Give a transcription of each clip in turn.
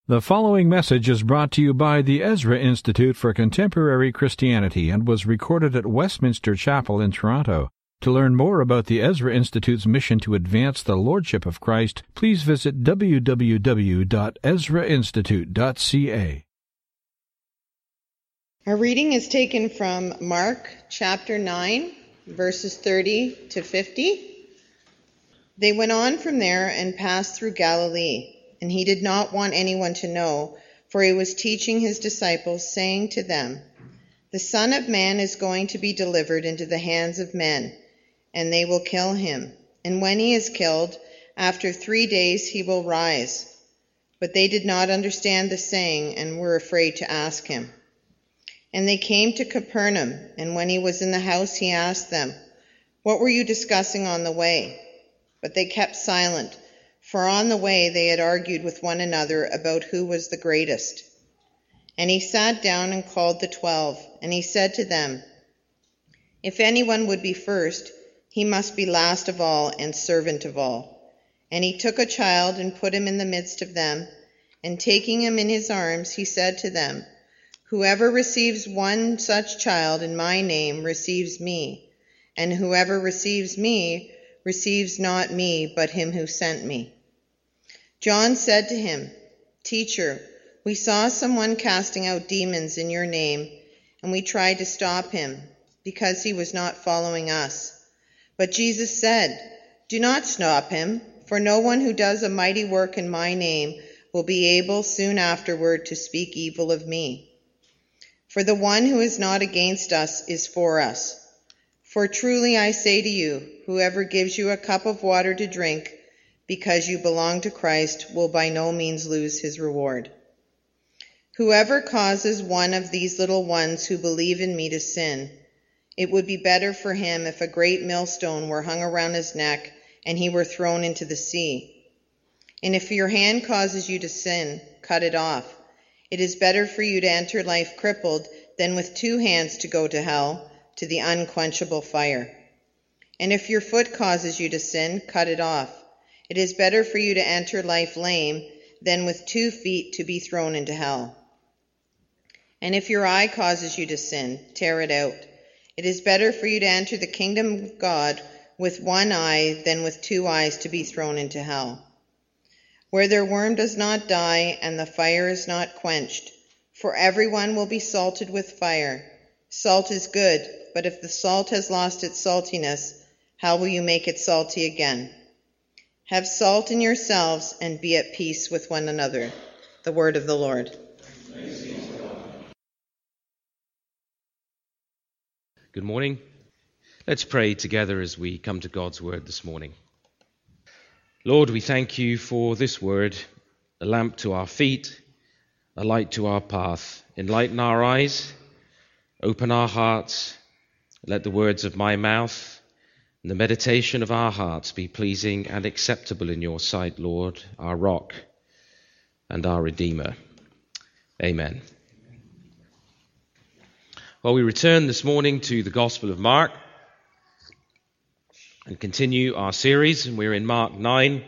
The following message is brought to you by the Ezra Institute for Contemporary Christianity and was recorded at Westminster Chapel in Toronto. To learn more about the Ezra Institute's mission to advance the Lordship of Christ, please visit www.ezrainstitute.ca. Our reading is taken from Mark chapter 9, verses 30 to 50. They went on from there and passed through Galilee. And he did not want anyone to know, for he was teaching his disciples, saying to them, "The Son of Man is going to be delivered into the hands of men, and they will kill him. And when he is killed, after 3 days he will rise." But they did not understand the saying, and were afraid to ask him. And they came to Capernaum, and when he was in the house, he asked them, "What were you discussing on the way?" But they kept silent. For on the way they had argued with one another about who was the greatest. And he sat down and called the 12, and he said to them, "If anyone would be first, he must be last of all and servant of all." And he took a child and put him in the midst of them, and taking him in his arms, he said to them, "Whoever receives one such child in my name receives me, and whoever receives me receives not me, but him who sent me." John said to him, "Teacher, we saw someone casting out demons in your name, and we tried to stop him, because he was not following us." But Jesus said, "Do not stop him, for no one who does a mighty work in my name will be able soon afterward to speak evil of me. For the one who is not against us is for us. For truly I say to you, whoever gives you a cup of water to drink, because you belong to Christ, will by no means lose his reward. Whoever causes one of these little ones who believe in me to sin, it would be better for him if a great millstone were hung around his neck and he were thrown into the sea. And if your hand causes you to sin, cut it off. It is better for you to enter life crippled than with 2 hands to go to hell, to the unquenchable fire. And if your foot causes you to sin, cut it off. It is better for you to enter life lame than with 2 feet to be thrown into hell. And if your eye causes you to sin, tear it out. It is better for you to enter the kingdom of God with 1 eye than with 2 eyes to be thrown into hell, where their worm does not die and the fire is not quenched. For everyone will be salted with fire. Salt is good, but if the salt has lost its saltiness, how will you make it salty again? Have salt in yourselves and be at peace with one another." The word of the Lord. Good morning. Let's pray together as we come to God's word this morning. Lord, we thank you for this word, a lamp to our feet, a light to our path. Enlighten our eyes, open our hearts. Let the words of my mouth and the meditation of our hearts be pleasing and acceptable in your sight, Lord, our rock and our Redeemer. Amen. Well, we return this morning to the Gospel of Mark and continue our series, and we're in Mark 9.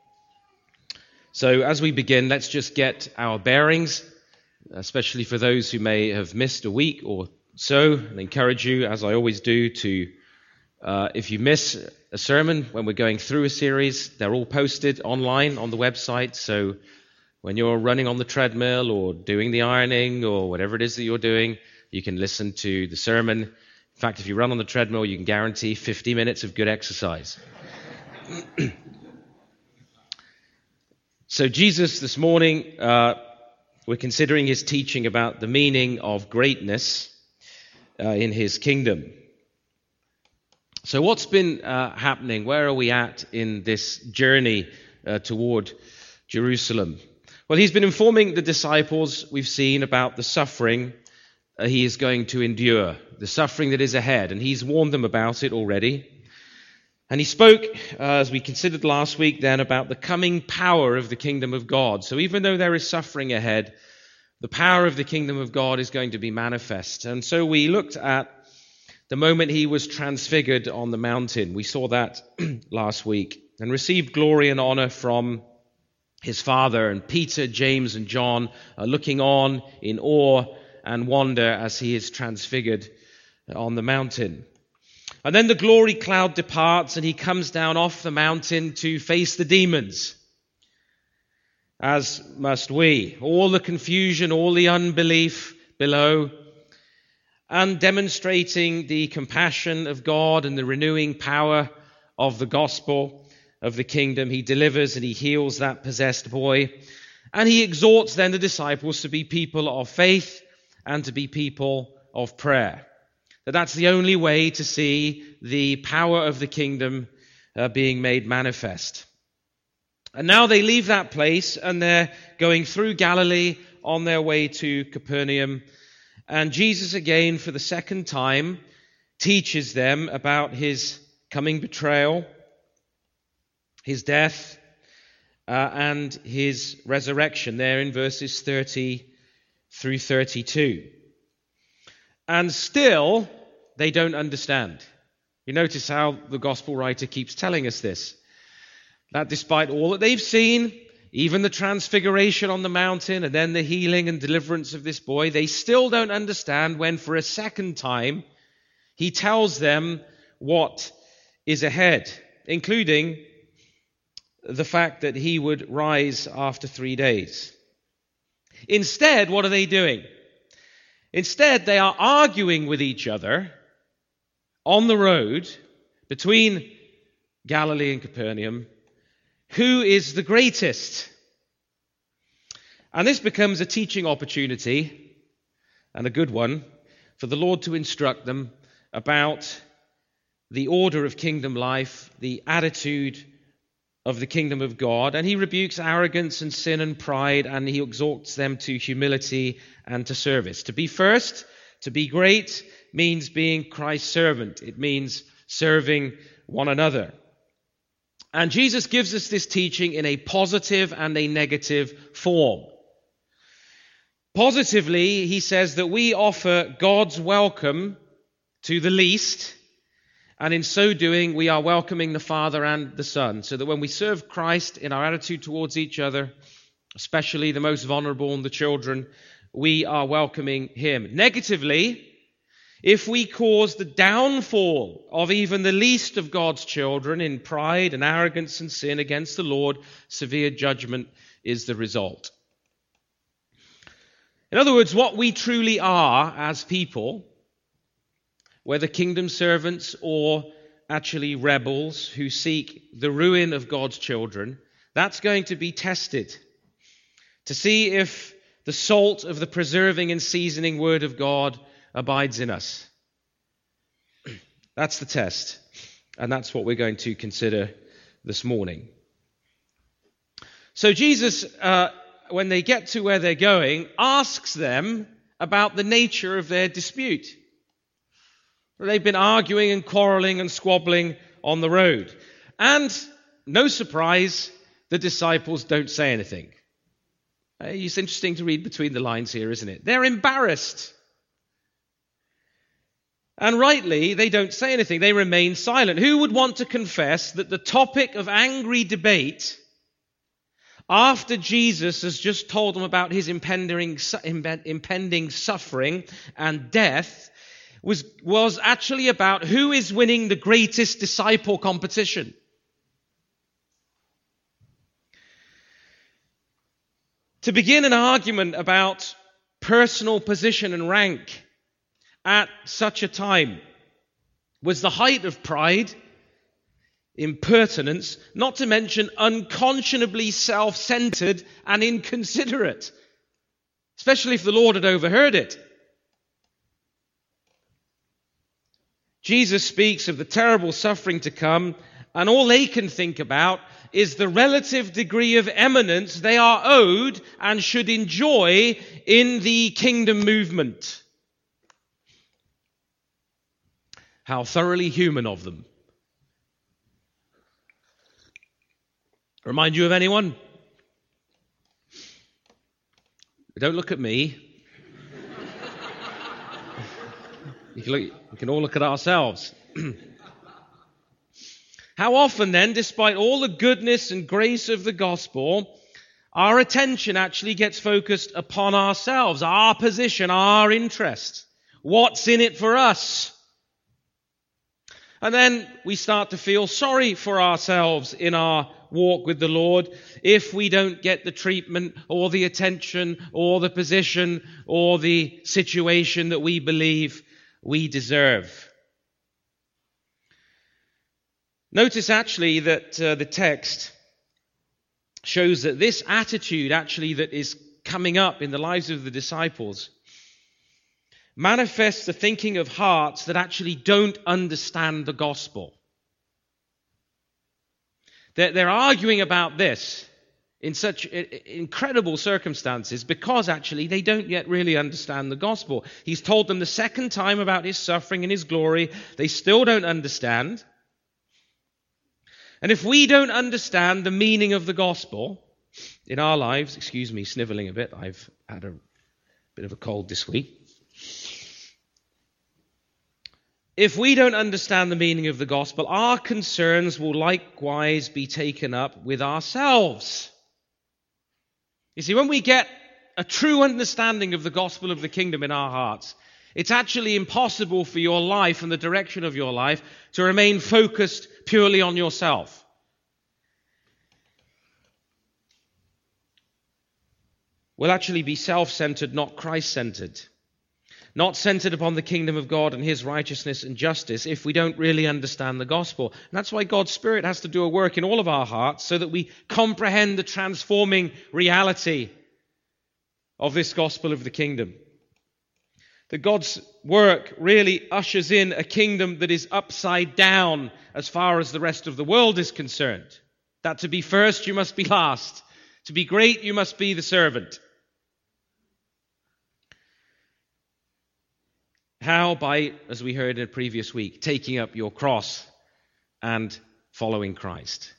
So as we begin, let's just get our bearings, especially for those who may have missed a week or so. I encourage you, as I always do, to if you miss a sermon when we're going through a series, they're all posted online on the website. So when you're running on the treadmill or doing the ironing or whatever it is that you're doing, you can listen to the sermon. In fact, if you run on the treadmill, you can guarantee 50 minutes of good exercise. So Jesus, this morning, we're considering his teaching about the meaning of greatness in his kingdom. So what's been happening? Where are we at in this journey toward Jerusalem? Well, he's been informing the disciples, we've seen, about the suffering he is going to endure, the suffering that is ahead, and he's warned them about it already. And he spoke, as we considered last week then, about the coming power of the kingdom of God. So even though there is suffering ahead, the power of the kingdom of God is going to be manifest. And so we looked at the moment he was transfigured on the mountain. We saw that last week, and received glory and honor from his father, and Peter, James, and John are looking on in awe and wonder as he is transfigured on the mountain. And then the glory cloud departs and he comes down off the mountain to face the demons, as must we. All the confusion, all the unbelief below, and demonstrating the compassion of God and the renewing power of the gospel of the kingdom, he delivers and he heals that possessed boy. And he exhorts then the disciples to be people of faith and to be people of prayer. That's the only way to see the power of the kingdom being made manifest. And now they leave that place and they're going through Galilee on their way to Capernaum. And Jesus again, for the second time, teaches them about his coming betrayal, his death, and his resurrection, there in verses 30 through 32. And still, they don't understand. You notice how the gospel writer keeps telling us this. That despite all that they've seen, even the transfiguration on the mountain and then the healing and deliverance of this boy, they still don't understand when for a second time he tells them what is ahead, including the fact that he would rise after 3 days. Instead, what are they doing? Instead, they are arguing with each other on the road between Galilee and Capernaum. Who is the greatest? And this becomes a teaching opportunity, and a good one, for the Lord to instruct them about the order of kingdom life, the attitude of the kingdom of God. And he rebukes arrogance and sin and pride, and he exhorts them to humility and to service. To be first, to be great, means being Christ's servant. It means serving one another. And Jesus gives us this teaching in a positive and a negative form. Positively, he says that we offer God's welcome to the least, and in so doing, we are welcoming the Father and the Son, so that when we serve Christ in our attitude towards each other, especially the most vulnerable and the children, we are welcoming him. Negatively, if we cause the downfall of even the least of God's children in pride and arrogance and sin against the Lord, severe judgment is the result. In other words, what we truly are as people, whether kingdom servants or actually rebels who seek the ruin of God's children, that's going to be tested to see if the salt of the preserving and seasoning word of God abides in us. That's the test, and that's what we're going to consider this morning. So Jesus, when they get to where they're going, asks them about the nature of their dispute. They've been arguing and quarreling and squabbling on the road. And, no surprise, the disciples don't say anything. It's interesting to read between the lines here, isn't it? They're embarrassed. And rightly, they don't say anything. They remain silent. Who would want to confess that the topic of angry debate, after Jesus has just told them about his impending suffering and death, was actually about who is winning the greatest disciple competition? To begin an argument about personal position and rank at such a time was the height of pride, impertinence, not to mention unconscionably self-centered and inconsiderate, especially if the Lord had overheard it. Jesus speaks of the terrible suffering to come, and all they can think about is the relative degree of eminence they are owed and should enjoy in the kingdom movement. How thoroughly human of them. Remind you of anyone? Don't look at me. You can all look at ourselves. How often then, despite all the goodness and grace of the gospel, our attention actually gets focused upon ourselves, our position, our interest. What's in it for us? And then we start to feel sorry for ourselves in our walk with the Lord if we don't get the treatment or the attention or the position or the situation that we believe we deserve. Notice actually that the text shows that this attitude actually that is coming up in the lives of the disciples manifests the thinking of hearts that actually don't understand the gospel. They're arguing about this in such incredible circumstances because actually they don't yet really understand the gospel. He's told them the second time about his suffering and his glory. They still don't understand. And if we don't understand the meaning of the gospel in our lives, excuse me, sniveling a bit, I've had a bit of a cold this week. If we don't understand the meaning of the gospel, our concerns will likewise be taken up with ourselves. You see, when we get a true understanding of the gospel of the kingdom in our hearts, it's actually impossible for your life and the direction of your life to remain focused purely on yourself. We'll actually be self-centered, not Christ-centered. Not centered upon the kingdom of God and his righteousness and justice if we don't really understand the gospel. And that's why God's Spirit has to do a work in all of our hearts so that we comprehend the transforming reality of this gospel of the kingdom. That God's work really ushers in a kingdom that is upside down as far as the rest of the world is concerned. That to be first, you must be last. To be great, you must be the servant. How? By, as we heard in a previous week, taking up your cross and following Christ.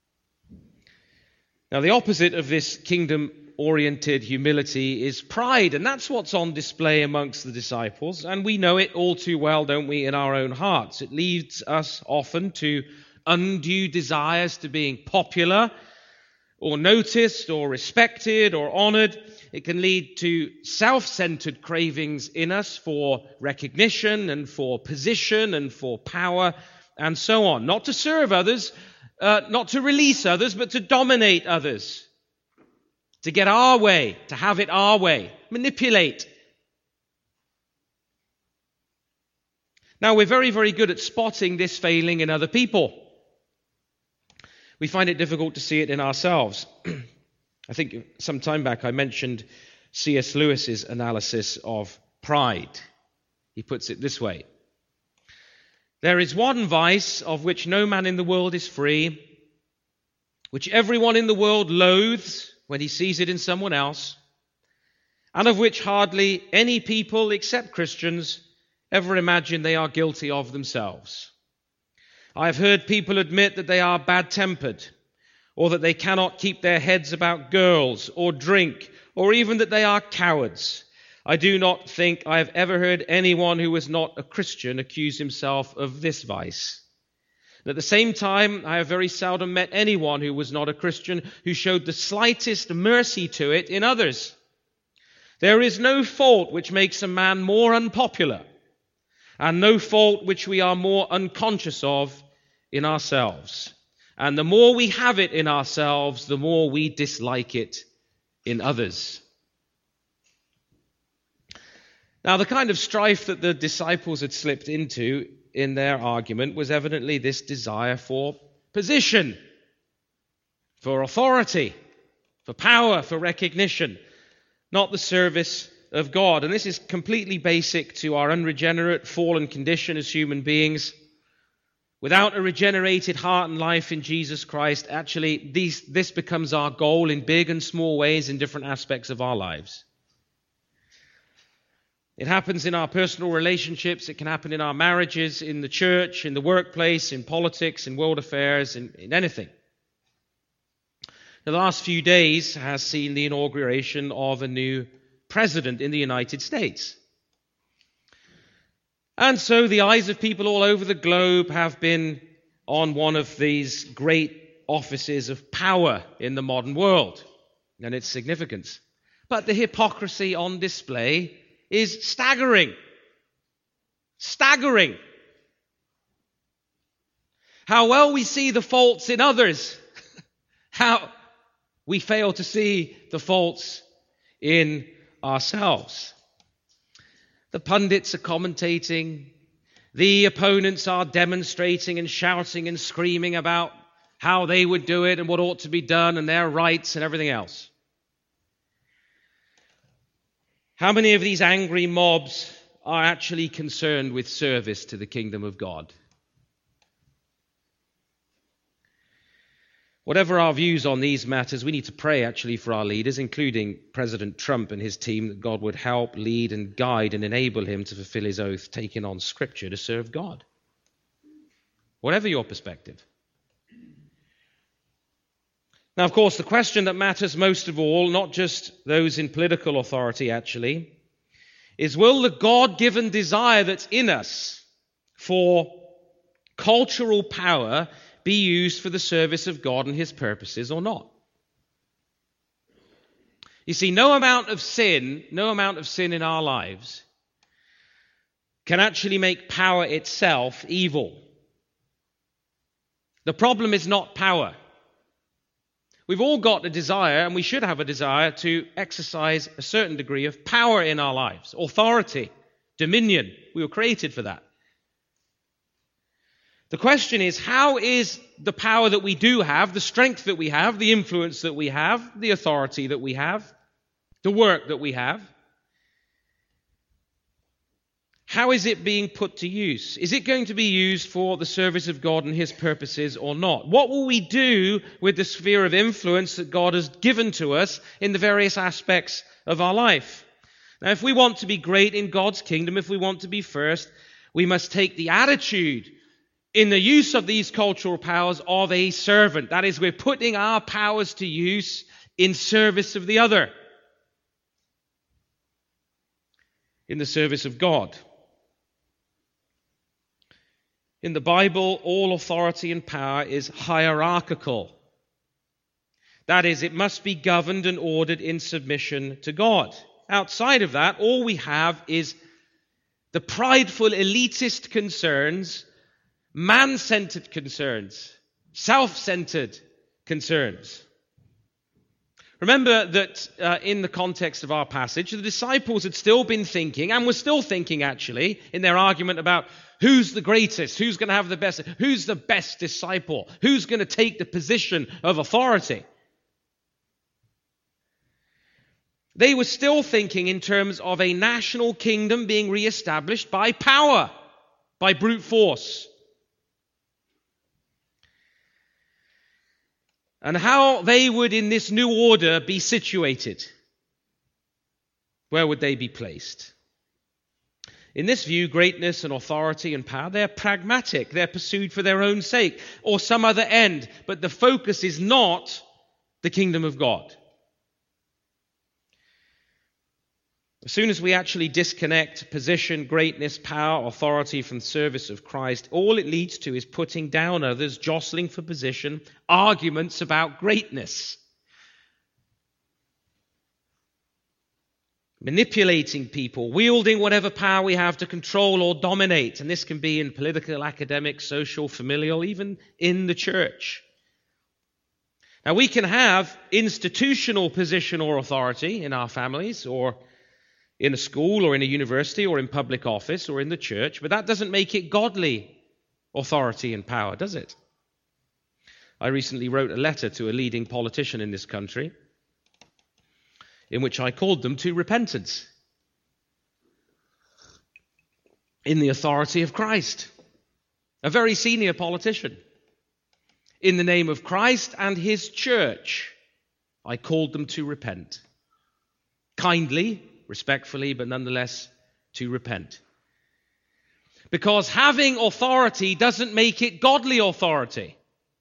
Now, the opposite of this kingdom-oriented humility is pride, and that's what's on display amongst the disciples, and we know it all too well, don't we, in our own hearts. It leads us often to undue desires to being popular or noticed or respected or honored. It can lead to self-centered cravings in us for recognition and for position and for power and so on. Not to serve others, not to release others, but to dominate others. To get our way, to have it our way. Manipulate. Now, we're very, very good at spotting this failing in other people. We find it difficult to see it in ourselves. I think some time back I mentioned C.S. Lewis's analysis of pride. He puts it this way. There is one vice of which no man in the world is free, which everyone in the world loathes when he sees it in someone else, and of which hardly any people except Christians ever imagine they are guilty of themselves. I have heard people admit that they are bad-tempered, or that they cannot keep their heads about girls, or drink, or even that they are cowards. I do not think I have ever heard anyone who was not a Christian accuse himself of this vice. And at the same time, I have very seldom met anyone who was not a Christian who showed the slightest mercy to it in others. There is no fault which makes a man more unpopular, and no fault which we are more unconscious of in ourselves. And the more we have it in ourselves, the more we dislike it in others. Now, the kind of strife that the disciples had slipped into in their argument was evidently this desire for position, for authority, for power, for recognition, not the service of God. And this is completely basic to our unregenerate, fallen condition as human beings. Without a regenerated heart and life in Jesus Christ, actually, this becomes our goal in big and small ways in different aspects of our lives. It happens in our personal relationships, it can happen in our marriages, in the church, in the workplace, in politics, in world affairs, in anything. The last few days has seen the inauguration of a new president in the United States. And so the eyes of people all over the globe have been on one of these great offices of power in the modern world. and its significance. But the hypocrisy on display is staggering. Staggering. How well we see the faults in others. How we fail to see the faults in ourselves. The pundits are commentating. The opponents are demonstrating and shouting and screaming about how they would do it and what ought to be done and their rights and everything else. How many of these angry mobs are actually concerned with service to the kingdom of God? Whatever our views on these matters, we need to pray actually for our leaders, including President Trump and his team, that God would help, lead and guide and enable him to fulfill his oath, taking on Scripture to serve God. Whatever your perspective. Now, of course, the question that matters most of all, not just those in political authority actually, is will the God-given desire that's in us for cultural power be used for the service of God and his purposes or not? You see, no amount of sin in our lives can actually make power itself evil. The problem is not power. We've all got a desire, and we should have a desire, to exercise a certain degree of power in our lives, authority, dominion. We were created for that. The question is, how is the power that we do have, the strength that we have, the influence that we have, the authority that we have, the work that we have, how is it being put to use? Is it going to be used for the service of God and his purposes or not? What will we do with the sphere of influence that God has given to us in the various aspects of our life? Now, if we want to be great in God's kingdom, if we want to be first, we must take the attitude in the use of these cultural powers of a servant. That is, we're putting our powers to use in service of the other, in the service of God. In the Bible, all authority and power is hierarchical. That is, it must be governed and ordered in submission to God. Outside of that, all we have is the prideful, elitist concerns, man-centered concerns, self-centered concerns. Remember that in the context of our passage, the disciples had still been thinking, and were still thinking actually, in their argument about who's the greatest, who's going to have the best, who's the best disciple, who's going to take the position of authority. They were still thinking in terms of a national kingdom being re-established by power, by brute force. And how they would, in this new order, be situated. Where would they be placed? In this view, greatness and authority and power, they're pragmatic. They're pursued for their own sake or some other end. But the focus is not the kingdom of God. As soon as we actually disconnect position, greatness, power, authority from the service of Christ, all it leads to is putting down others, jostling for position, arguments about greatness, manipulating people, wielding whatever power we have to control or dominate. And this can be in political, academic, social, familial, even in the church. Now, we can have institutional position or authority in our families, or in a school, or in a university, or in public office, or in the church, but that doesn't make it godly authority and power, does it? I recently wrote a letter to a leading politician in this country in which I called them to repentance in the authority of Christ. A very senior politician. In the name of Christ and his church, I called them to repent. Kindly, respectfully, but nonetheless to repent. Because having authority doesn't make it godly authority.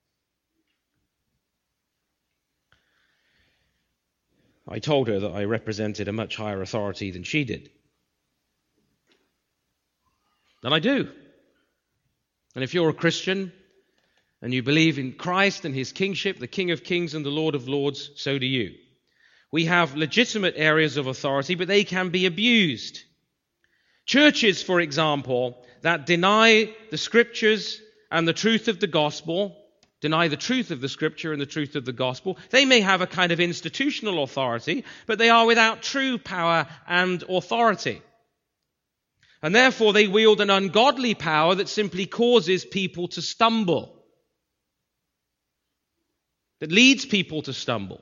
I told her that I represented a much higher authority than she did. And I do. And if you're a Christian and you believe in Christ and his kingship, the King of Kings and the Lord of Lords, so do you. We have legitimate areas of authority, but they can be abused. Churches, for example, that deny the Scriptures and the truth of the gospel, deny the truth of the Scripture and the truth of the gospel, they may have a kind of institutional authority, but they are without true power and authority. And therefore they wield an ungodly power that simply causes people to stumble, that leads people to stumble.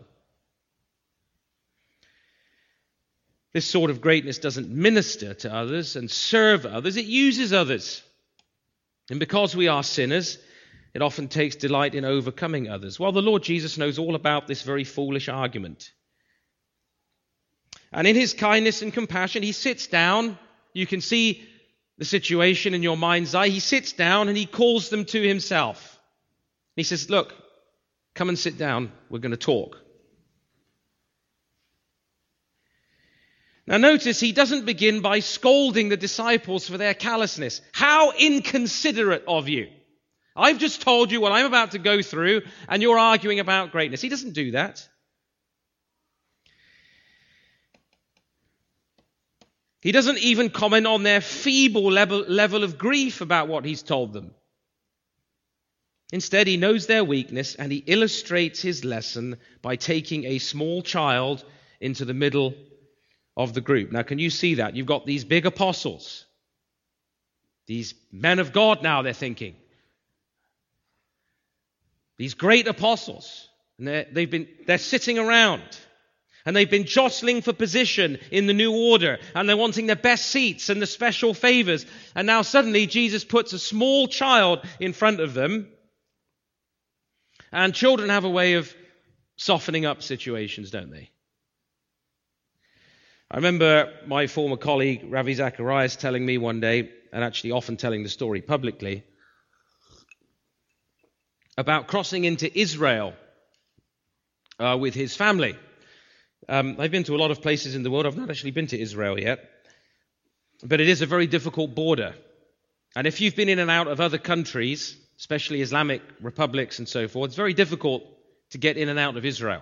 This sort of greatness doesn't minister to others and serve others, it uses others. And because we are sinners, it often takes delight in overcoming others. Well, the Lord Jesus knows all about this very foolish argument. And in his kindness and compassion, he sits down. You can see the situation in your mind's eye. He sits down and he calls them to himself. He says, look, come and sit down. We're going to talk. Now notice he doesn't begin by scolding the disciples for their callousness. How inconsiderate of you. I've just told you what I'm about to go through and you're arguing about greatness. He doesn't do that. He doesn't even comment on their feeble level of grief about what he's told them. Instead, he knows their weakness and he illustrates his lesson by taking a small child into the middle of the group. Now, can you see that? You've got these big apostles. These men of God now, they're thinking. These great apostles. And they're sitting around. And they've been jostling for position in the new order. And they're wanting the best seats and the special favors. And now suddenly Jesus puts a small child in front of them. And children have a way of softening up situations, don't they? I remember my former colleague, Ravi Zacharias, telling me one day, and actually often telling the story publicly, about crossing into Israel with his family. I've been to a lot of places in the world. I've not actually been to Israel yet. But it is a very difficult border. And if you've been in and out of other countries, especially Islamic republics and so forth, it's very difficult to get in and out of Israel.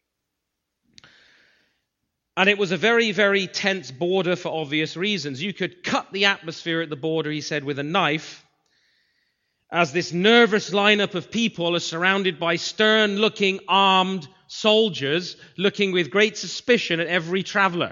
And it was a very, very tense border for obvious reasons. You could cut the atmosphere at the border, he said, with a knife, as this nervous lineup of people are surrounded by stern-looking armed soldiers looking with great suspicion at every traveler.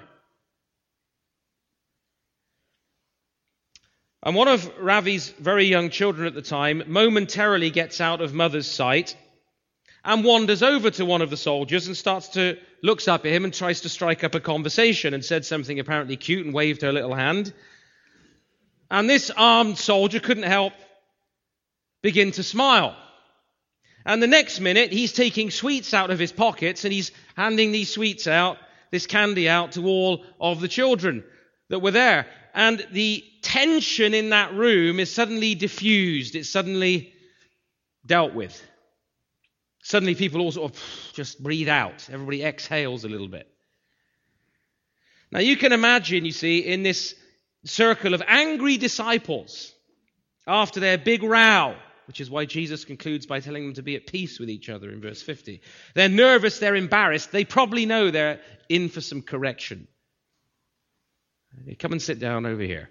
And one of Ravi's very young children at the time momentarily gets out of mother's sight and wanders over to one of the soldiers and looks up at him and tries to strike up a conversation and said something apparently cute and waved her little hand. And this armed soldier couldn't help begin to smile. And the next minute, he's taking sweets out of his pockets and he's handing these sweets out, this candy out to all of the children that were there. And the tension in that room is suddenly diffused. It's suddenly dealt with. Suddenly people all sort of just breathe out. Everybody exhales a little bit. Now you can imagine, you see, in this circle of angry disciples, after their big row, which is why Jesus concludes by telling them to be at peace with each other in verse 50. They're nervous, they're embarrassed, they probably know they're in for some correction. Come and sit down over here.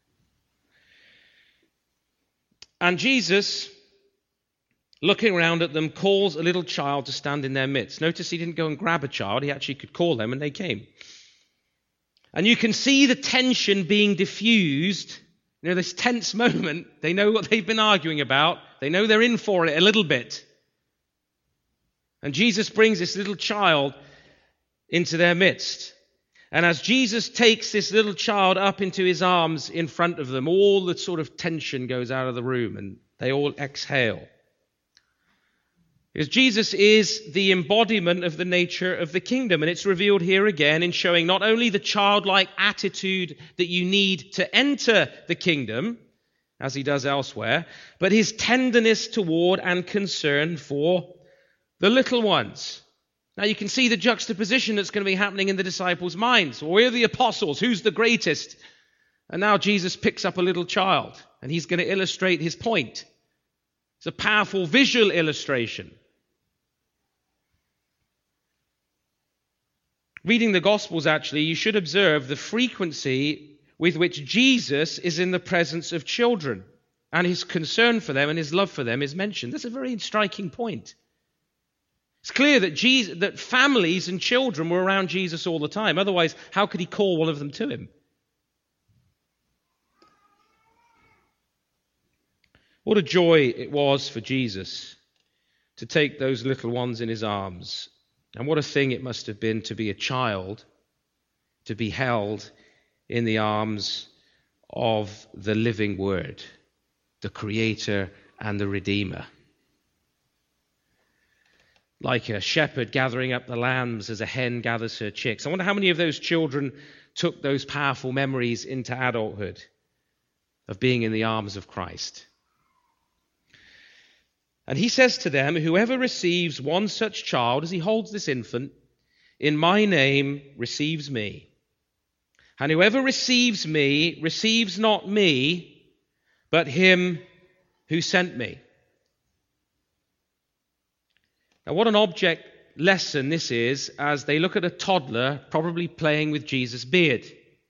And Jesus, looking around at them, calls a little child to stand in their midst. Notice he didn't go and grab a child, he actually could call them and they came. And you can see the tension being diffused. You know, this tense moment, they know what they've been arguing about. They know they're in for it a little bit. And Jesus brings this little child into their midst. And as Jesus takes this little child up into his arms in front of them, all the sort of tension goes out of the room and they all exhale. Because Jesus is the embodiment of the nature of the kingdom. And it's revealed here again in showing not only the childlike attitude that you need to enter the kingdom, as he does elsewhere, but his tenderness toward and concern for the little ones. Now you can see the juxtaposition that's going to be happening in the disciples' minds. Well, we're the apostles. Who's the greatest? And now Jesus picks up a little child and he's going to illustrate his point. It's a powerful visual illustration. Reading the Gospels, actually, you should observe the frequency with which Jesus is in the presence of children, and his concern for them and his love for them is mentioned. That's a very striking point. It's clear that that families and children were around Jesus all the time. Otherwise, how could he call one of them to him? What a joy it was for Jesus to take those little ones in his arms. And what a thing it must have been to be a child, to be held in the arms of the living Word, the Creator and the Redeemer. Like a shepherd gathering up the lambs as a hen gathers her chicks. I wonder how many of those children took those powerful memories into adulthood of being in the arms of Christ. And he says to them, whoever receives one such child, as he holds this infant, in my name receives me. And whoever receives me receives not me, but him who sent me. Now, what an object lesson this is as they look at a toddler probably playing with Jesus' beard.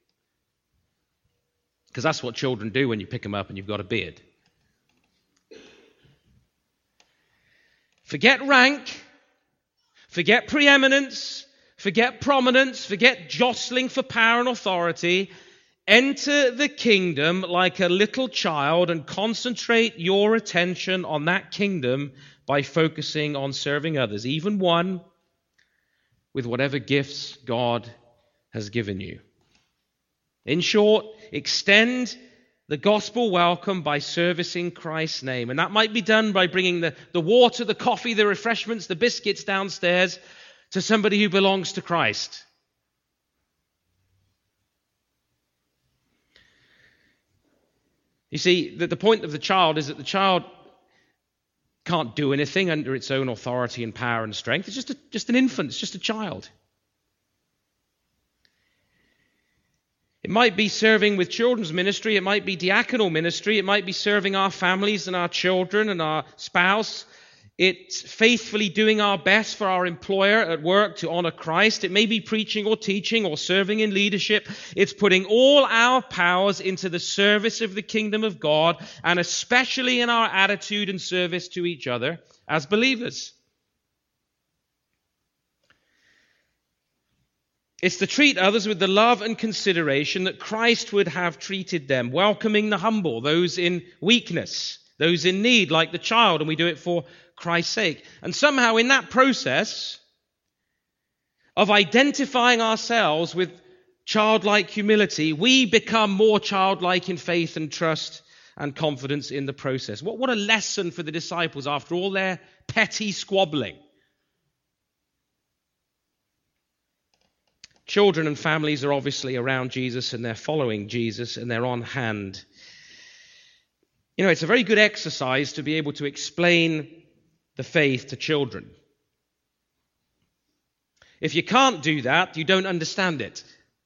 Because that's what children do when you pick them up and you've got a beard. Forget rank, forget preeminence, forget prominence, forget jostling for power and authority. Enter the kingdom like a little child and concentrate your attention on that kingdom by focusing on serving others, even one, with whatever gifts God has given you. In short, extend the gospel welcome by servicing Christ's name. And that might be done by bringing the water, the coffee, the refreshments, the biscuits downstairs to somebody who belongs to Christ. You see, the point of the child is that the child can't do anything under its own authority and power and strength. It's just an infant. It's just a child. It might be serving with children's ministry. It might be diaconal ministry. It might be serving our families and our children and our spouse. It's faithfully doing our best for our employer at work to honor Christ. It may be preaching or teaching or serving in leadership. It's putting all our powers into the service of the kingdom of God, and especially in our attitude and service to each other as believers. It's to treat others with the love and consideration that Christ would have treated them, welcoming the humble, those in weakness, those in need, like the child, and we do it for Christ's sake. And somehow in that process of identifying ourselves with childlike humility, we become more childlike in faith and trust and confidence in the process. What a lesson for the disciples after all their petty squabbling. Children and families are obviously around Jesus and they're following Jesus and they're on hand. You know, it's a very good exercise to be able to explain the faith to children. If you can't do that, you don't understand it.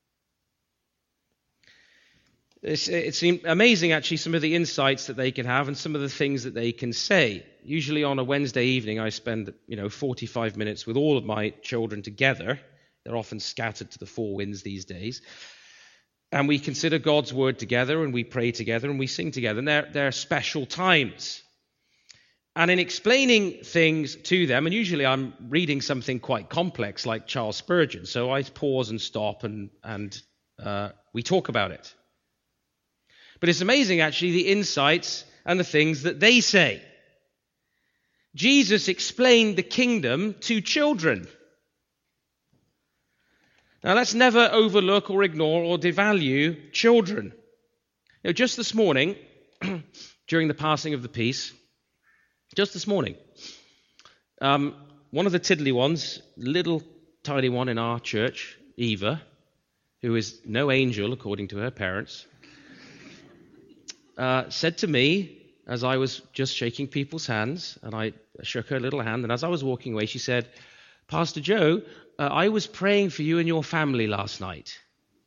It's amazing, actually, some of the insights that they can have and some of the things that they can say. Usually on a Wednesday evening, I spend 45 minutes with all of my children together. They're often scattered to the four winds these days. And we consider God's word together, and we pray together, and we sing together. And they're special times. And in explaining things to them, and usually I'm reading something quite complex like Charles Spurgeon, so I pause and stop and we talk about it. But it's amazing, actually, the insights and the things that they say. Jesus explained the kingdom to children. Now, let's never overlook or ignore or devalue children. Just this morning, during the passing of the peace, just this morning, one of the tiddly ones, little tiny one in our church, Eva, who is no angel according to her parents, said to me, as I was just shaking people's hands, and I shook her little hand, and as I was walking away, she said, "Pastor Joe, I was praying for you and your family last night."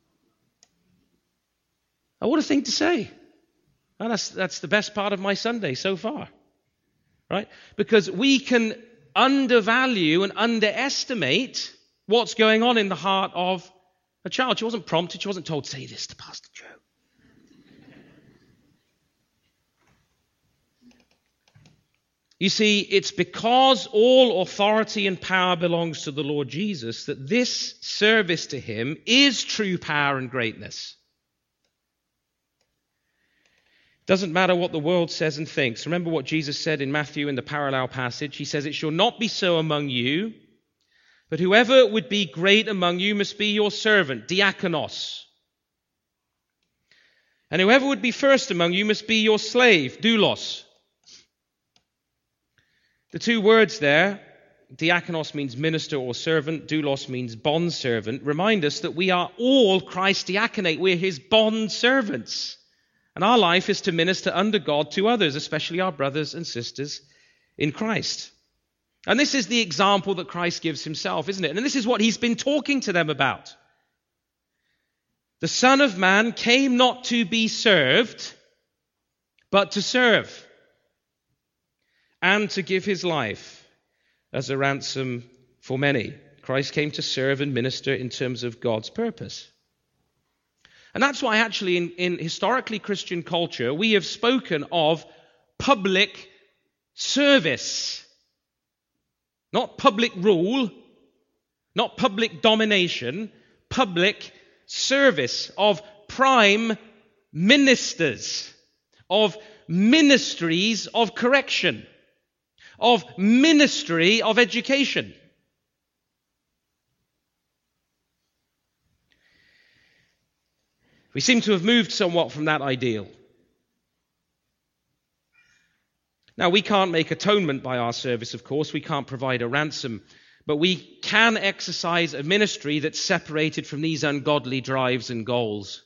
Oh, what a thing to say. And that's the best part of my Sunday so far. Right? Because we can undervalue and underestimate what's going on in the heart of a child. She wasn't prompted. She wasn't told, say this to Pastor Joe. You see, it's because all authority and power belongs to the Lord Jesus that this service to him is true power and greatness. Doesn't matter what the world says and thinks. Remember what Jesus said in Matthew in the parallel passage. He says, it shall not be so among you, but whoever would be great among you must be your servant, diakonos. And whoever would be first among you must be your slave, doulos. The two words there, diakonos means minister or servant, doulos means bondservant, remind us that we are all Christ's diaconate. We're his bond servants. And our life is to minister under God to others, especially our brothers and sisters in Christ. And this is the example that Christ gives himself, isn't it? And this is what he's been talking to them about. The Son of Man came not to be served, but to serve, and to give his life as a ransom for many. Christ came to serve and minister in terms of God's purpose. And that's why actually in historically Christian culture, we have spoken of public service. Not public rule, not public domination, public service of prime ministers, of ministries of correction, of ministry of education. We seem to have moved somewhat from that ideal. Now, we can't make atonement by our service, of course. We can't provide a ransom. But we can exercise a ministry that's separated from these ungodly drives and goals.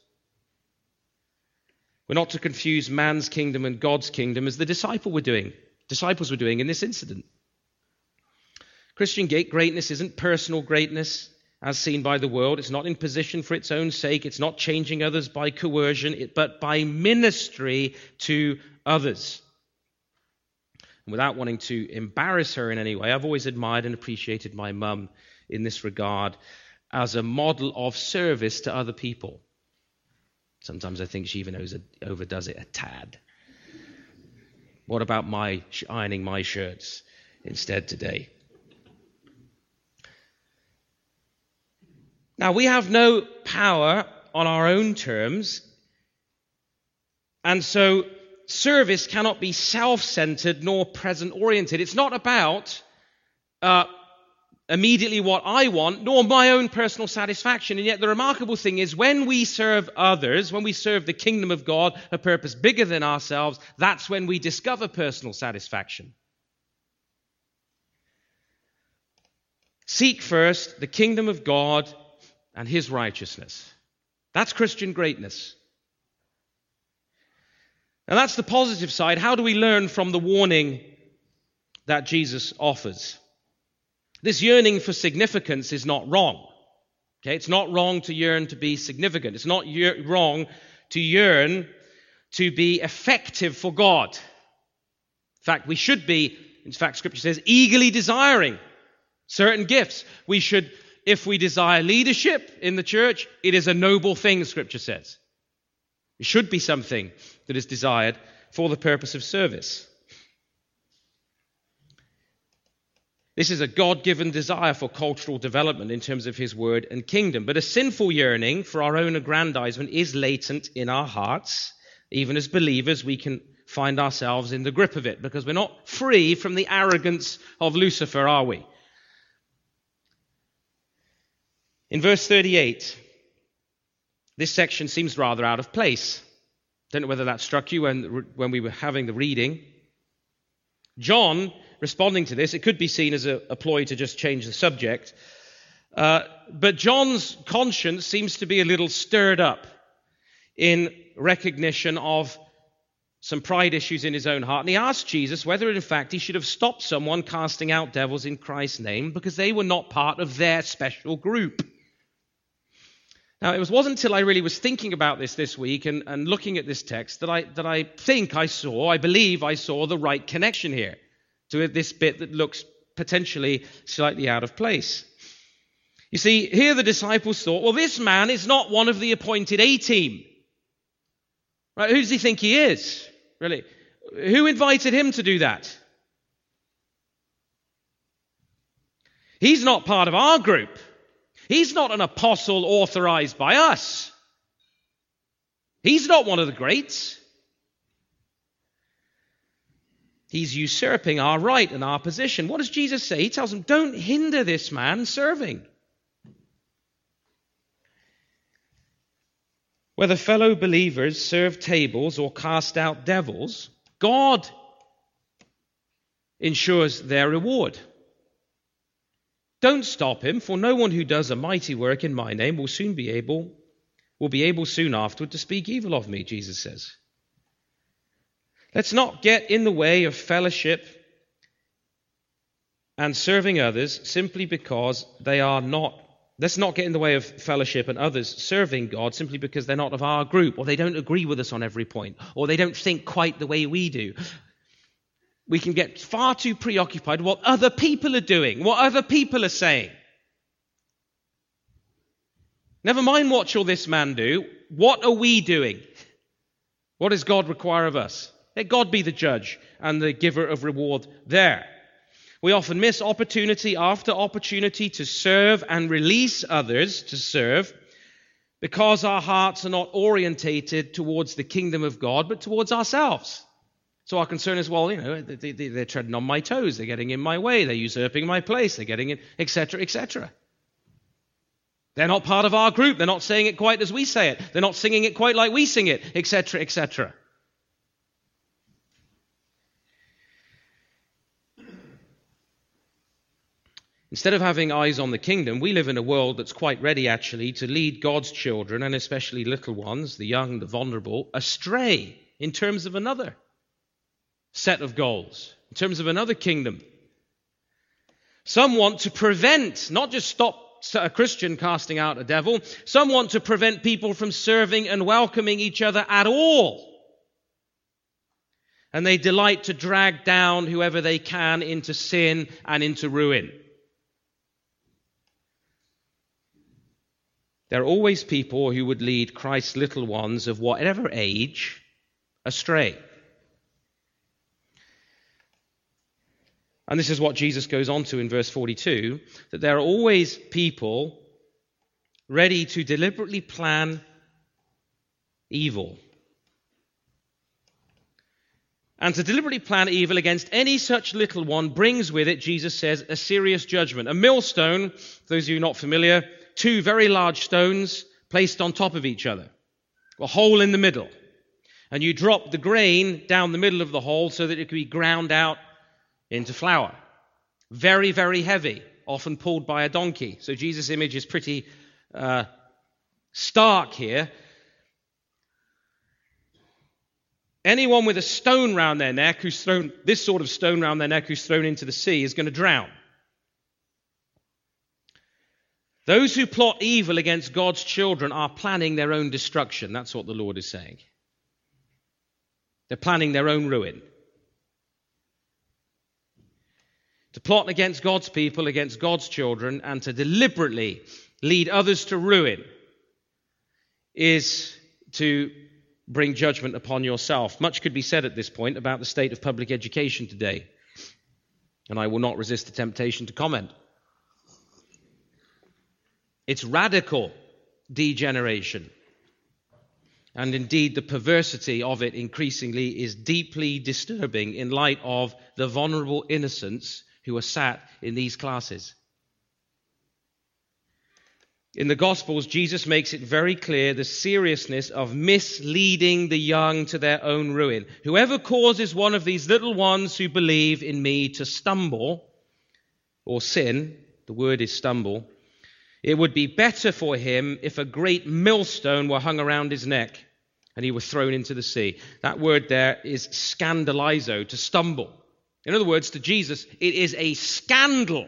We're not to confuse man's kingdom and God's kingdom as the disciples were doing in this incident. Christian greatness isn't personal greatness as seen by the world. It's not in position for its own sake. It's not changing others by coercion, but by ministry to others. And without wanting to embarrass her in any way, I've always admired and appreciated my mum in this regard as a model of service to other people. Sometimes I think she even overdoes it a tad. What about my ironing my shirts instead today? Now, we have no power on our own terms, and so service cannot be self-centered nor present-oriented. It's not about immediately what I want, nor my own personal satisfaction. And yet the remarkable thing is when we serve others, when we serve the kingdom of God, a purpose bigger than ourselves, that's when we discover personal satisfaction. Seek first the kingdom of God and his righteousness. That's Christian greatness. And that's the positive side. How do we learn from the warning that Jesus offers? This yearning for significance is not wrong. Okay, it's not wrong to yearn to be significant. It's not wrong to yearn to be effective for God. In fact, we should be, Scripture says, eagerly desiring certain gifts. We should, if we desire leadership in the church, it is a noble thing, Scripture says. It should be something that is desired for the purpose of service. This is a God-given desire for cultural development in terms of his word and kingdom. But a sinful yearning for our own aggrandizement is latent in our hearts. Even as believers, we can find ourselves in the grip of it because we're not free from the arrogance of Lucifer, are we? In verse 38, this section seems rather out of place. Don't know whether that struck you when we were having the reading. John, responding to this, it could be seen as a ploy to just change the subject. But John's conscience seems to be a little stirred up in recognition of some pride issues in his own heart. And he asked Jesus whether in fact he should have stopped someone casting out devils in Christ's name because they were not part of their special group. Now, it wasn't until I really was thinking about this week and looking at this text that I believe I saw the right connection here to this bit that looks potentially slightly out of place. You see, here the disciples thought, well, this man is not one of the appointed A-team. Right? Who does he think he is? Really? Who invited him to do that? He's not part of our group. He's not an apostle authorized by us. He's not one of the greats. He's usurping our right and our position. What does Jesus say? He tells them, don't hinder this man serving. Whether fellow believers serve tables or cast out devils, God ensures their reward. Don't stop him, for no one who does a mighty work in my name will be able soon afterward to speak evil of me, Jesus says. Let's not get in the way of fellowship and serving others simply because they are not. Let's not get in the way of fellowship and others serving God simply because they're not of our group, or they don't agree with us on every point, or they don't think quite the way we do. We can get far too preoccupied with what other people are doing, what other people are saying. Never mind what shall this man do. What are we doing? What does God require of us? Let God be the judge and the giver of reward there. We often miss opportunity after opportunity to serve and release others to serve because our hearts are not orientated towards the kingdom of God, but towards ourselves. So our concern is, well, they're treading on my toes, they're getting in my way, they're usurping my place, they're getting in, etc., etc. They're not part of our group, they're not saying it quite as we say it, they're not singing it quite like we sing it, etc., etc. Instead of having eyes on the kingdom, we live in a world that's quite ready, actually, to lead God's children, and especially little ones, the young, the vulnerable, astray in terms of another set of goals, in terms of another kingdom. Some want to prevent, not just stop a Christian casting out a devil, some want to prevent people from serving and welcoming each other at all. And they delight to drag down whoever they can into sin and into ruin. There are always people who would lead Christ's little ones of whatever age astray. And this is what Jesus goes on to in verse 42, that there are always people ready to deliberately plan evil. And to deliberately plan evil against any such little one brings with it, Jesus says, a serious judgment. A millstone, for those of you not familiar, two very large stones placed on top of each other, a hole in the middle. And you drop the grain down the middle of the hole so that it can be ground out into flour. Very, very heavy, often pulled by a donkey. So Jesus' image is pretty stark here. Anyone with a stone round their neck who's thrown, this sort of stone round their neck who's thrown into the sea is going to drown. Those who plot evil against God's children are planning their own destruction. That's what the Lord is saying. They're planning their own ruin. To plot against God's people, against God's children, and to deliberately lead others to ruin is to bring judgment upon yourself. Much could be said at this point about the state of public education today, and I will not resist the temptation to comment. It's radical degeneration. And indeed, the perversity of it increasingly is deeply disturbing in light of the vulnerable innocents who are sat in these classes. In the Gospels, Jesus makes it very clear the seriousness of misleading the young to their own ruin. Whoever causes one of these little ones who believe in me to stumble or sin, the word is stumble, it would be better for him if a great millstone were hung around his neck and he was thrown into the sea. That word there is scandalizo, to stumble. In other words, to Jesus, it is a scandal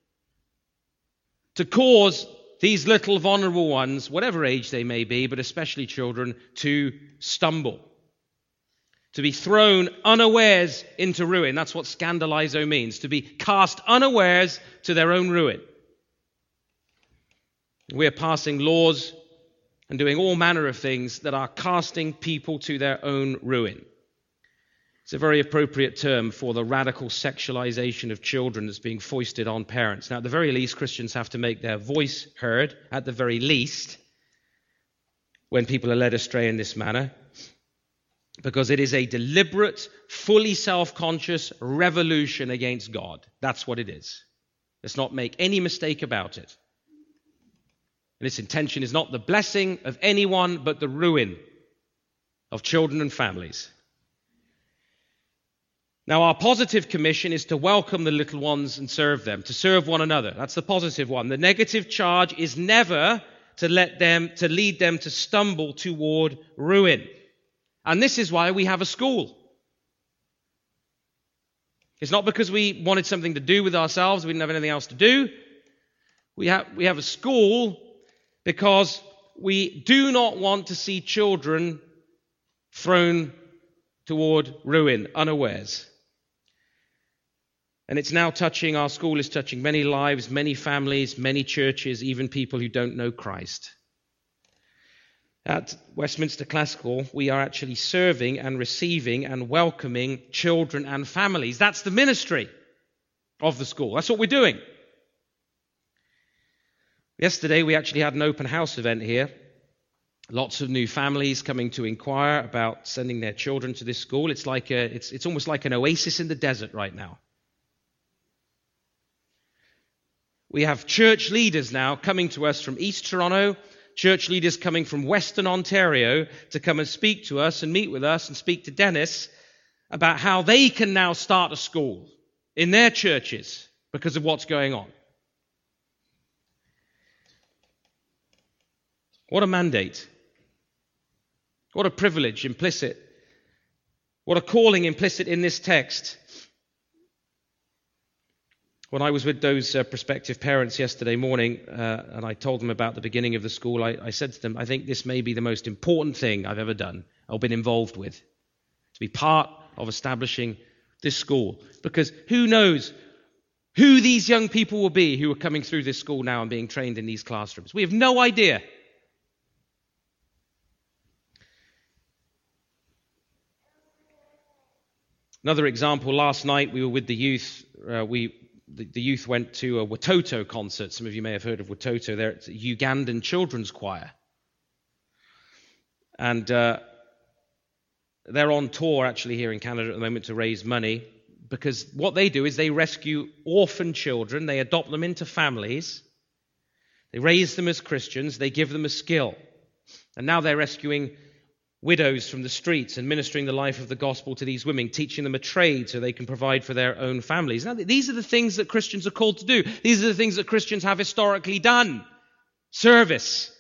to cause these little vulnerable ones, whatever age they may be, but especially children, to stumble, to be thrown unawares into ruin. That's what scandalizo means, to be cast unawares to their own ruin. We're passing laws and doing all manner of things that are casting people to their own ruin. It's a very appropriate term for the radical sexualization of children that's being foisted on parents. Now, at the very least, Christians have to make their voice heard, at the very least, when people are led astray in this manner, because it is a deliberate, fully self-conscious revolution against God. That's what it is. Let's not make any mistake about it. And its intention is not the blessing of anyone, but the ruin of children and families. Now, our positive commission is to welcome the little ones and serve them, to serve one another. That's the positive one. The negative charge is never to lead them to stumble toward ruin. And this is why we have a school. It's not because we wanted something to do with ourselves, we didn't have anything else to do. We have a school because we do not want to see children thrown toward ruin unawares. And it's now our school is touching many lives, many families, many churches, even people who don't know Christ. At Westminster Classical, we are actually serving and receiving and welcoming children and families. That's the ministry of the school. That's what we're doing. Yesterday, we actually had an open house event here. Lots of new families coming to inquire about sending their children to this school. It's almost like an oasis in the desert right now. We have church leaders now coming to us from East Toronto, church leaders coming from Western Ontario to come and speak to us and meet with us and speak to Dennis about how they can now start a school in their churches because of what's going on. What a mandate. What a privilege implicit. What a calling implicit in this text. When I was with those prospective parents yesterday morning and I told them about the beginning of the school, I said to them, I think this may be the most important thing I've ever done or been involved with, to be part of establishing this school. Because who knows who these young people will be who are coming through this school now and being trained in these classrooms. We have no idea. Another example, last night we were with the youth. The youth went to a Watoto concert. Some of you may have heard of Watoto. It's a Ugandan children's choir. And they're on tour actually here in Canada at the moment to raise money, because what they do is they rescue orphan children. They adopt them into families. They raise them as Christians. They give them a skill. And now they're rescuing widows from the streets and ministering the life of the gospel to these women, teaching them a trade so they can provide for their own families. Now, these are the things that Christians are called to do. These are the things that Christians have historically done. Service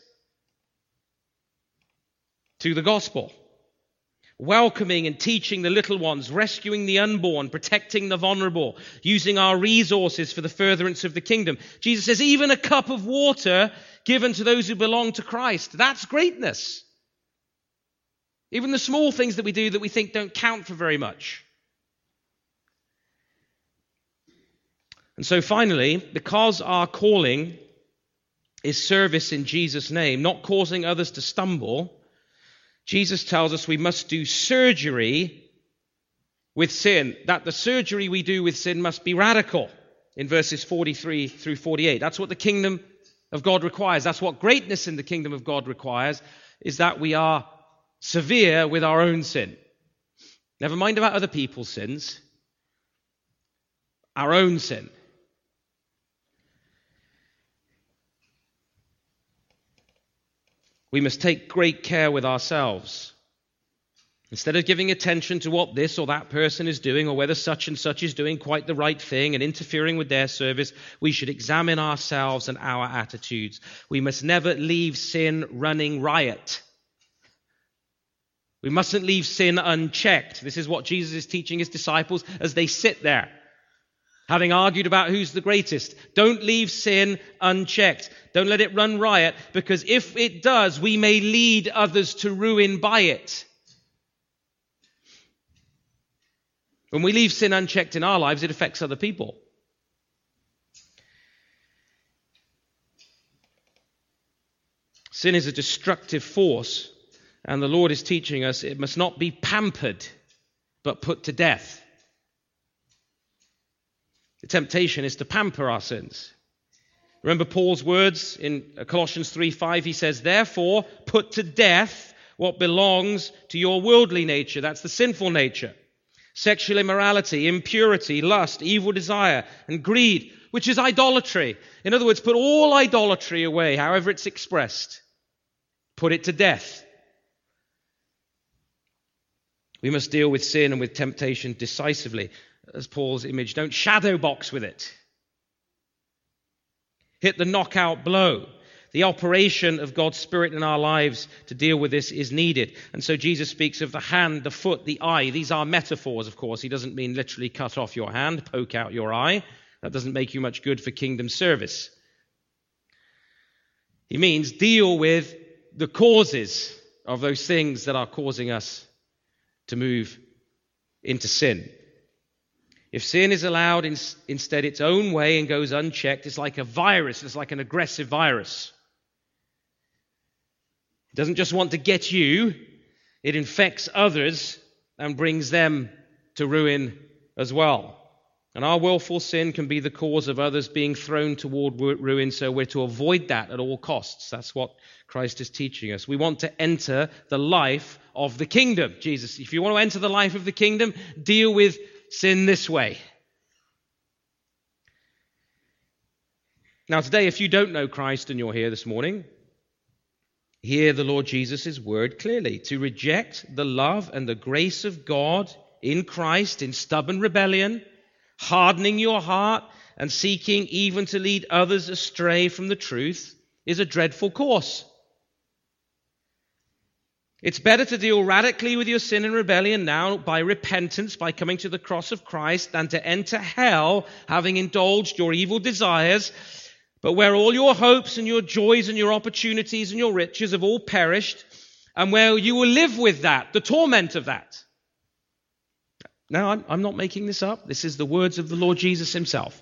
to the gospel. Welcoming and teaching the little ones, rescuing the unborn, protecting the vulnerable, using our resources for the furtherance of the kingdom. Jesus says, even a cup of water given to those who belong to Christ. That's greatness. Even the small things that we do that we think don't count for very much. And so finally, because our calling is service in Jesus' name, not causing others to stumble, Jesus tells us we must do surgery with sin. That the surgery we do with sin must be radical in verses 43 through 48. That's what the kingdom of God requires. That's what greatness in the kingdom of God requires, is that we are severe with our own sin. Never mind about other people's sins. Our own sin. We must take great care with ourselves. Instead of giving attention to what this or that person is doing, or whether such and such is doing quite the right thing and interfering with their service, we should examine ourselves and our attitudes. We must never leave sin running riot. We mustn't leave sin unchecked. This is what Jesus is teaching his disciples as they sit there, having argued about who's the greatest. Don't leave sin unchecked. Don't let it run riot, because if it does, we may lead others to ruin by it. When we leave sin unchecked in our lives, it affects other people. Sin is a destructive force, and the Lord is teaching us it must not be pampered, but put to death. The temptation is to pamper our sins. Remember Paul's words in Colossians 3:5. He says, therefore, put to death what belongs to your worldly nature. That's the sinful nature. Sexual immorality, impurity, lust, evil desire, and greed, which is idolatry. In other words, put all idolatry away, however it's expressed. Put it to death. We must deal with sin and with temptation decisively. As Paul's image, don't shadow box with it. Hit the knockout blow. The operation of God's Spirit in our lives to deal with this is needed. And so Jesus speaks of the hand, the foot, the eye. These are metaphors, of course. He doesn't mean literally cut off your hand, poke out your eye. That doesn't make you much good for kingdom service. He means deal with the causes of those things that are causing us to move into sin. If sin is allowed instead its own way and goes unchecked, it's like a virus. It's like an aggressive virus. It doesn't just want to get you, it infects others and brings them to ruin as well. And our willful sin can be the cause of others being thrown toward ruin, so we're to avoid that at all costs. That's what Christ is teaching us. We want to enter the life of the kingdom. Jesus, if you want to enter the life of the kingdom, deal with sin this way. Now today, if you don't know Christ and you're here this morning, hear the Lord Jesus' word clearly. To reject the love and the grace of God in Christ in stubborn rebellion, hardening your heart and seeking even to lead others astray from the truth is a dreadful course. It's better to deal radically with your sin and rebellion now by repentance, by coming to the cross of Christ, than to enter hell having indulged your evil desires, but where all your hopes and your joys and your opportunities and your riches have all perished, and where you will live with that, the torment of that. Now, I'm not making this up. This is the words of the Lord Jesus himself.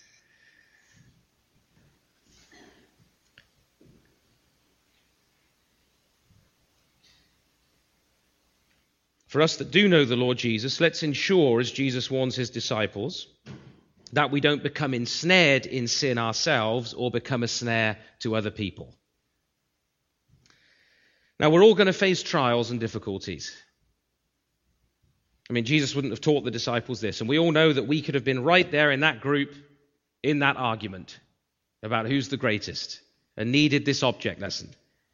For us that do know the Lord Jesus, let's ensure, as Jesus warns his disciples, that we don't become ensnared in sin ourselves or become a snare to other people. Now, we're all going to face trials and difficulties. I mean, Jesus wouldn't have taught the disciples this, and we all know that we could have been right there in that group, in that argument about who's the greatest, and needed this object lesson.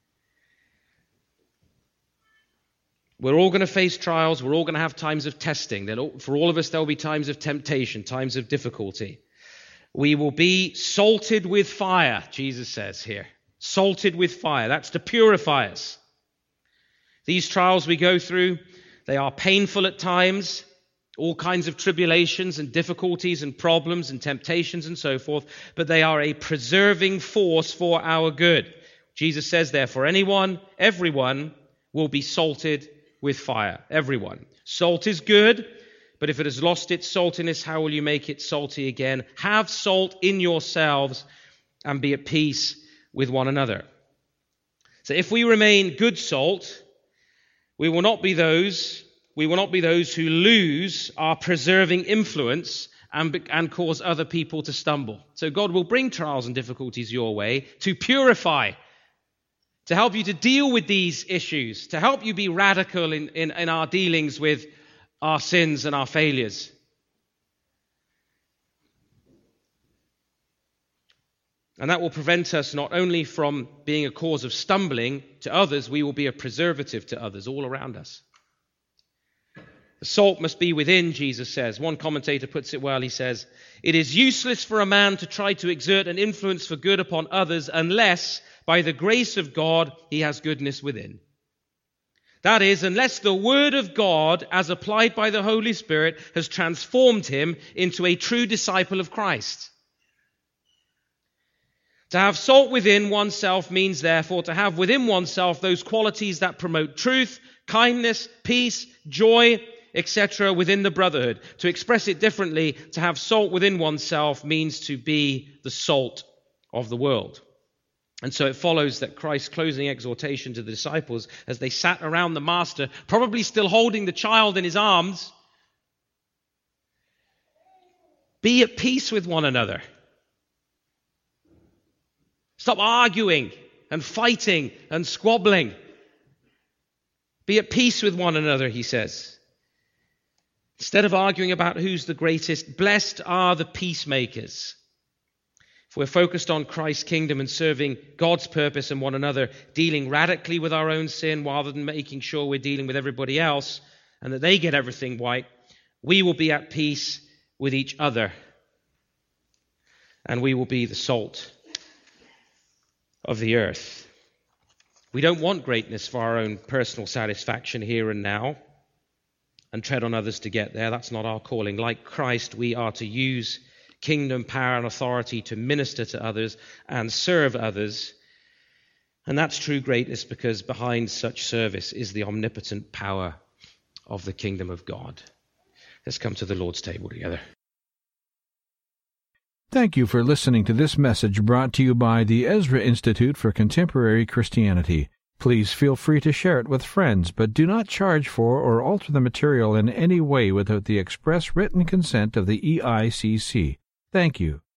We're all going to face trials. We're all going to have times of testing. For all of us, there will be times of temptation, times of difficulty. We will be salted with fire, Jesus says here. Salted with fire. That's to purify us. These trials we go through, they are painful at times, all kinds of tribulations and difficulties and problems and temptations and so forth, but they are a preserving force for our good. Jesus says, therefore, everyone will be salted with fire. Everyone. Salt is good, but if it has lost its saltiness, how will you make it salty again? Have salt in yourselves and be at peace with one another. So if we remain good salt, we will not be those who lose our preserving influence and cause other people to stumble. So God will bring trials and difficulties your way to purify, to help you to deal with these issues, to help you be radical in our dealings with our sins and our failures. And that will prevent us not only from being a cause of stumbling to others, we will be a preservative to others all around us. The salt must be within, Jesus says. One commentator puts it well. He says, it is useless for a man to try to exert an influence for good upon others unless, by the grace of God, he has goodness within. That is, unless the Word of God, as applied by the Holy Spirit, has transformed him into a true disciple of Christ. To have salt within oneself means, therefore, to have within oneself those qualities that promote truth, kindness, peace, joy, etc. within the brotherhood. To express it differently, to have salt within oneself means to be the salt of the world. And so it follows that Christ's closing exhortation to the disciples as they sat around the Master, probably still holding the child in his arms, be at peace with one another. Stop arguing and fighting and squabbling. Be at peace with one another, he says. Instead of arguing about who's the greatest, blessed are the peacemakers. If we're focused on Christ's kingdom and serving God's purpose and one another, dealing radically with our own sin rather than making sure we're dealing with everybody else and that they get everything right, we will be at peace with each other. And we will be the salt of the earth. We don't want greatness for our own personal satisfaction here and now and tread on others to get there. That's not our calling. Like Christ, we are to use kingdom, power, and authority to minister to others and serve others. And that's true greatness because behind such service is the omnipotent power of the kingdom of God. Let's come to the Lord's table together. Thank you for listening to this message brought to you by the Ezra Institute for Contemporary Christianity. Please feel free to share it with friends, but do not charge for or alter the material in any way without the express written consent of the EICC. Thank you.